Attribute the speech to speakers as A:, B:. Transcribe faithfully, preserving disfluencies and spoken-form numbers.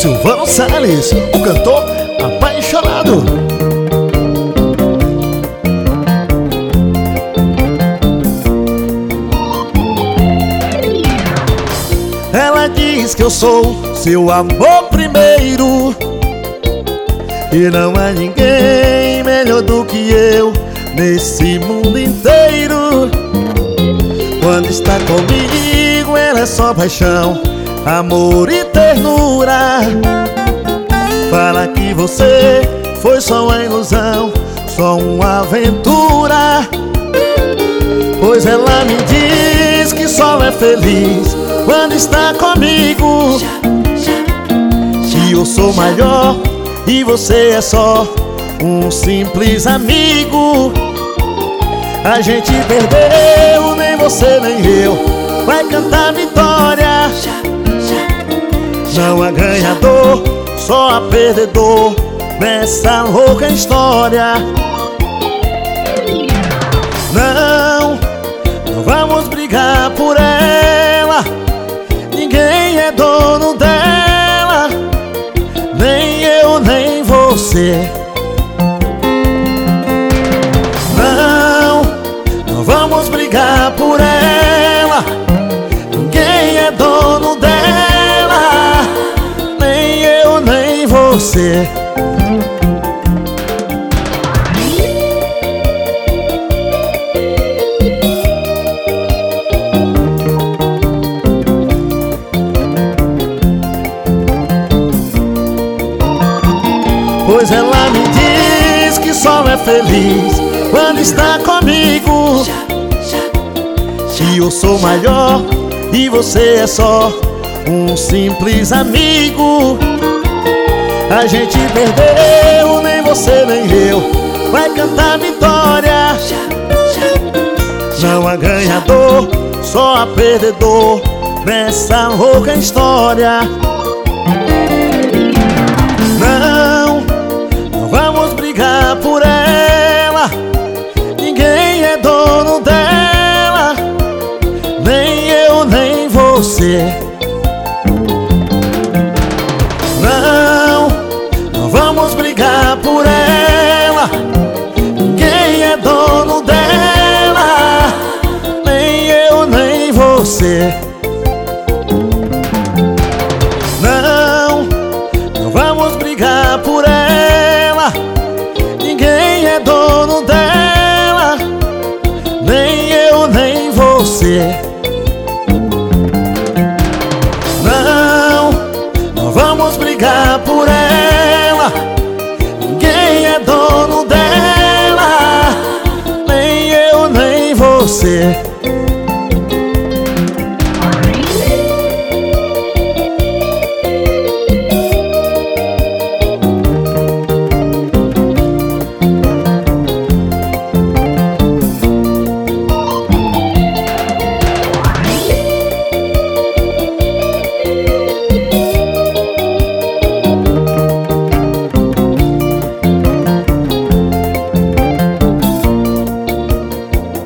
A: Silvano Salles, o cantor apaixonado. Ela diz que eu sou seu amor primeiro, e não há ninguém melhor do que eu nesse mundo inteiro. Quando está comigo, ela é só paixão, amor e ternura. Fala que você foi só uma ilusão, só uma aventura. Pois ela me diz que só é feliz quando está comigo, que eu sou maior e você é só um simples amigo. A gente perdeu, nem você nem eu vai cantar vitória. Não há ganhador, só há perdedor nessa louca história. Não, não vamos brigar por ela, ninguém é dono dela, nem eu nem você. Não, não vamos brigar por ela, ninguém é dono dela, nem eu nem você. Pois ela me diz que só é feliz quando está comigo, que eu sou maior e você é só um simples amigo. A gente perdeu, nem você nem eu vai cantar vitória. Não há ganhador, só há perdedor nessa louca história. Não, não vamos brigar por ela, ninguém é dono dela, nem eu nem você. Não, não vamos brigar por ela, ninguém é dono dela, nem eu nem você. Não, não vamos brigar por ela, ninguém é dono dela, nem eu nem você. Não, não vamos brigar por ela,